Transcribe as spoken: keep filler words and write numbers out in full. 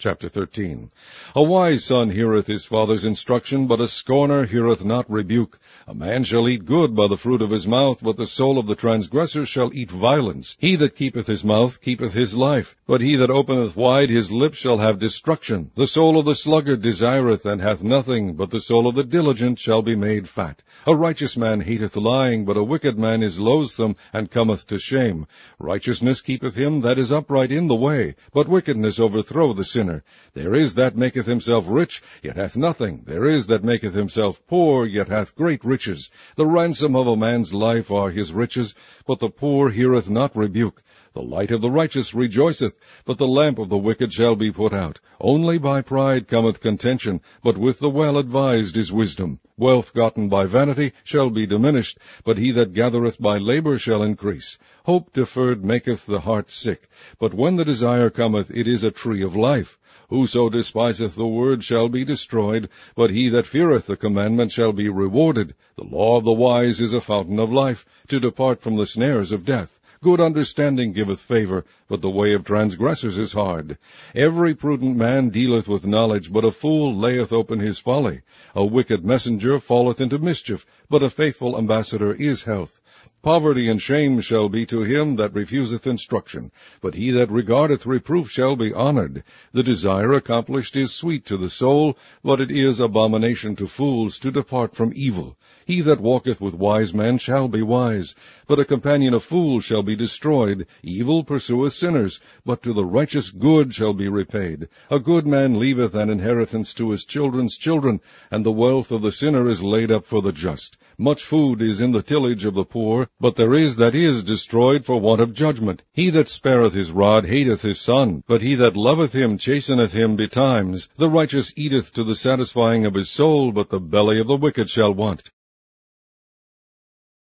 Chapter thirteen. A wise son heareth his father's instruction, but a scorner heareth not rebuke. A man shall eat good by the fruit of his mouth, but the soul of the transgressor shall eat violence. He that keepeth his mouth keepeth his life, but he that openeth wide his lips shall have destruction. The soul of the sluggard desireth, and hath nothing, but the soul of the diligent shall be made fat. A righteous man hateth lying, but a wicked man is loathsome, and cometh to shame. Righteousness keepeth him that is upright in the way, but wickedness overthrow the sinner. There is that maketh himself rich, yet hath nothing. There is that maketh himself poor, yet hath great riches. The ransom of a man's life are his riches, but the poor heareth not rebuke. The light of the righteous rejoiceth, but the lamp of the wicked shall be put out. Only by pride cometh contention, but with the well-advised is wisdom. Wealth gotten by vanity shall be diminished, but he that gathereth by labor shall increase. Hope deferred maketh the heart sick, but when the desire cometh, it is a tree of life. Whoso despiseth the word shall be destroyed, but he that feareth the commandment shall be rewarded. The law of the wise is a fountain of life, to depart from the snares of death. Good understanding giveth favor, but the way of transgressors is hard. Every prudent man dealeth with knowledge, but a fool layeth open his folly. A wicked messenger falleth into mischief, but a faithful ambassador is health. Poverty and shame shall be to him that refuseth instruction, but he that regardeth reproof shall be honored. The desire accomplished is sweet to the soul, but it is abomination to fools to depart from evil. He that walketh with wise men shall be wise, but a companion of fools shall be destroyed. Evil pursueth sinners, but to the righteous good shall be repaid. A good man leaveth an inheritance to his children's children, and the wealth of the sinner is laid up for the just. Much food is in the tillage of the poor, but there is that is destroyed for want of judgment. He that spareth his rod hateth his son, but he that loveth him chasteneth him betimes. The righteous eateth to the satisfying of his soul, but the belly of the wicked shall want.